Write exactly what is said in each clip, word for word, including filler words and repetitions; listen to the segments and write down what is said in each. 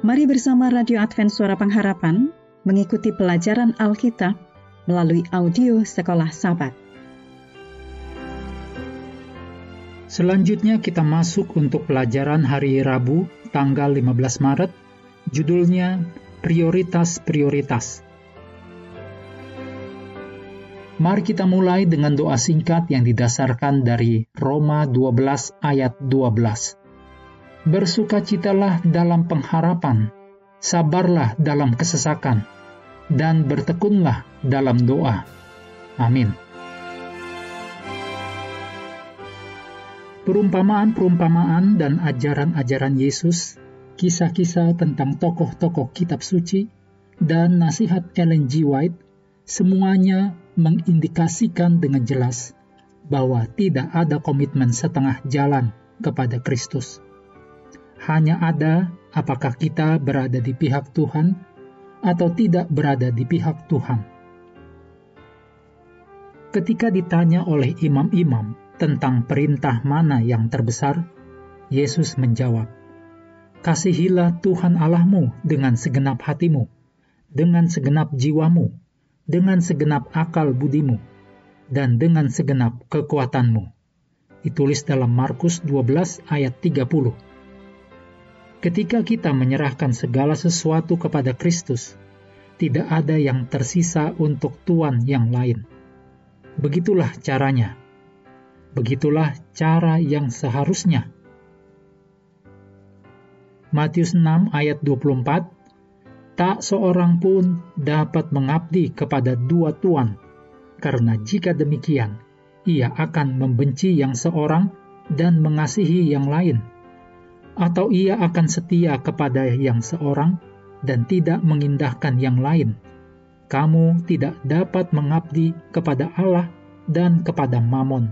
Mari bersama Radio Advent Suara Pengharapan mengikuti pelajaran Alkitab melalui audio Sekolah Sabat. Selanjutnya kita masuk untuk pelajaran hari Rabu, tanggal lima belas Maret, judulnya Prioritas-Prioritas. Mari kita mulai dengan doa singkat yang didasarkan dari Roma dua belas ayat dua belas. Bersukacitalah dalam pengharapan, sabarlah dalam kesesakan, dan bertekunlah dalam doa. Amin. Perumpamaan-perumpamaan dan ajaran-ajaran Yesus, kisah-kisah tentang tokoh-tokoh kitab suci, dan nasihat Ellen G. White, semuanya mengindikasikan dengan jelas bahwa tidak ada komitmen setengah jalan kepada Kristus. Hanya ada apakah kita berada di pihak Tuhan atau tidak berada di pihak Tuhan. Ketika ditanya oleh imam-imam tentang perintah mana yang terbesar, Yesus menjawab, "Kasihilah Tuhan Allahmu dengan segenap hatimu, dengan segenap jiwamu, dengan segenap akal budimu, dan dengan segenap kekuatanmu." Ditulis dalam Markus dua belas ayat tiga puluh. Ketika kita menyerahkan segala sesuatu kepada Kristus, tidak ada yang tersisa untuk Tuhan yang lain. Begitulah caranya. Begitulah cara yang seharusnya. Matius enam ayat dua puluh empat, "Tak seorang pun dapat mengabdi kepada dua tuan, karena jika demikian, ia akan membenci yang seorang dan mengasihi yang lain. Atau ia akan setia kepada yang seorang dan tidak mengindahkan yang lain. Kamu tidak dapat mengabdi kepada Allah dan kepada Mamon."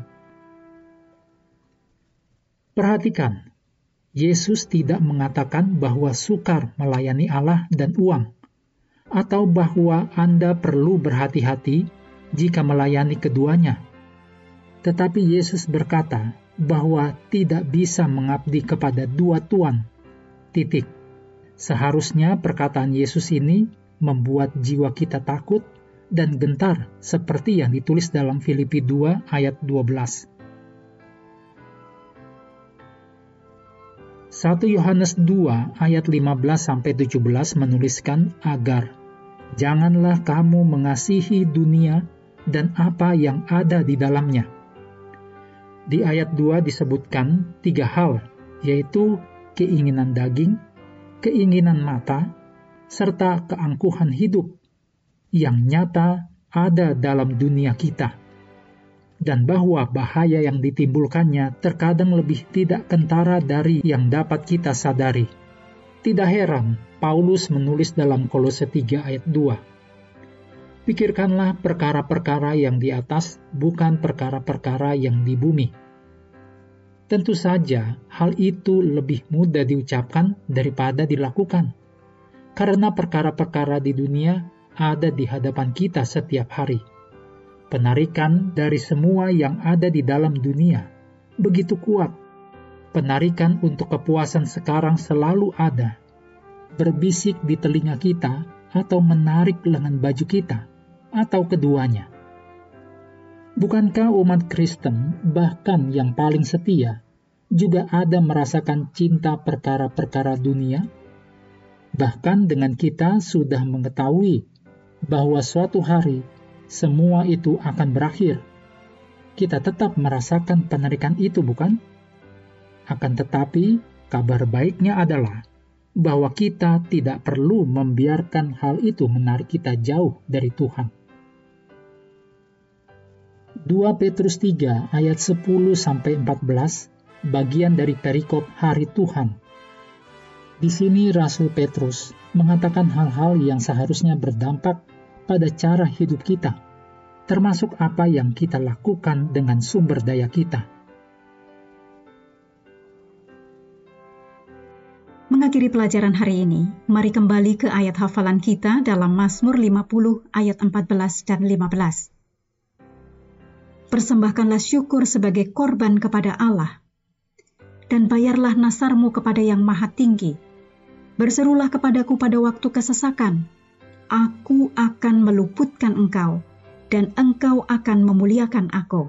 Perhatikan, Yesus tidak mengatakan bahwa sukar melayani Allah dan uang, atau bahwa Anda perlu berhati-hati jika melayani keduanya. Tetapi Yesus berkata bahwa tidak bisa mengabdi kepada dua tuan. Titik. Seharusnya perkataan Yesus ini membuat jiwa kita takut dan gentar seperti yang ditulis dalam Filipi dua ayat dua belas. satu Yohanes dua ayat lima belas sampai tujuh belas menuliskan agar janganlah kamu mengasihi dunia dan apa yang ada di dalamnya. Di ayat dua disebutkan tiga hal, yaitu keinginan daging, keinginan mata, serta keangkuhan hidup yang nyata ada dalam dunia kita. Dan bahwa bahaya yang ditimbulkannya terkadang lebih tidak kentara dari yang dapat kita sadari. Tidak heran Paulus menulis dalam Kolose tiga ayat dua. Pikirkanlah perkara-perkara yang di atas, bukan perkara-perkara yang di bumi. Tentu saja, hal itu lebih mudah diucapkan daripada dilakukan, karena perkara-perkara di dunia ada di hadapan kita setiap hari. Penarikan dari semua yang ada di dalam dunia begitu kuat. Penarikan untuk kepuasan sekarang selalu ada, berbisik di telinga kita atau menarik lengan baju kita, atau keduanya. Bukankah umat Kristen, bahkan yang paling setia, juga ada merasakan cinta perkara-perkara dunia? Bahkan dengan kita sudah mengetahui bahwa suatu hari semua itu akan berakhir, kita tetap merasakan penarikan itu, bukan? Akan tetapi, kabar baiknya adalah bahwa kita tidak perlu membiarkan hal itu menarik kita jauh dari Tuhan. dua Petrus tiga ayat sepuluh sampai empat belas, bagian dari perikop hari Tuhan. Di sini Rasul Petrus mengatakan hal-hal yang seharusnya berdampak pada cara hidup kita, termasuk apa yang kita lakukan dengan sumber daya kita. Mengakhiri pelajaran hari ini, mari kembali ke ayat hafalan kita dalam Mazmur lima puluh ayat empat belas dan lima belas. Persembahkanlah syukur sebagai korban kepada Allah, dan bayarlah nasarmu kepada Yang Maha Tinggi. Berserulah kepadaku pada waktu kesesakan. Aku akan meluputkan engkau, dan engkau akan memuliakan aku.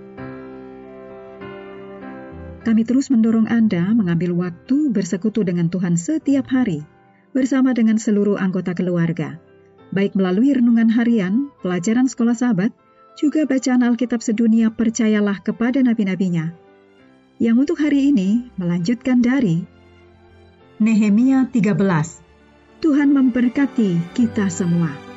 Kami terus mendorong Anda mengambil waktu bersekutu dengan Tuhan setiap hari, bersama dengan seluruh anggota keluarga, baik melalui renungan harian, pelajaran sekolah Sabat, juga bacaan Alkitab sedunia Percayalah kepada nabi-nabinya. Yang untuk hari ini melanjutkan dari Nehemia tiga belas. Tuhan memberkati kita semua.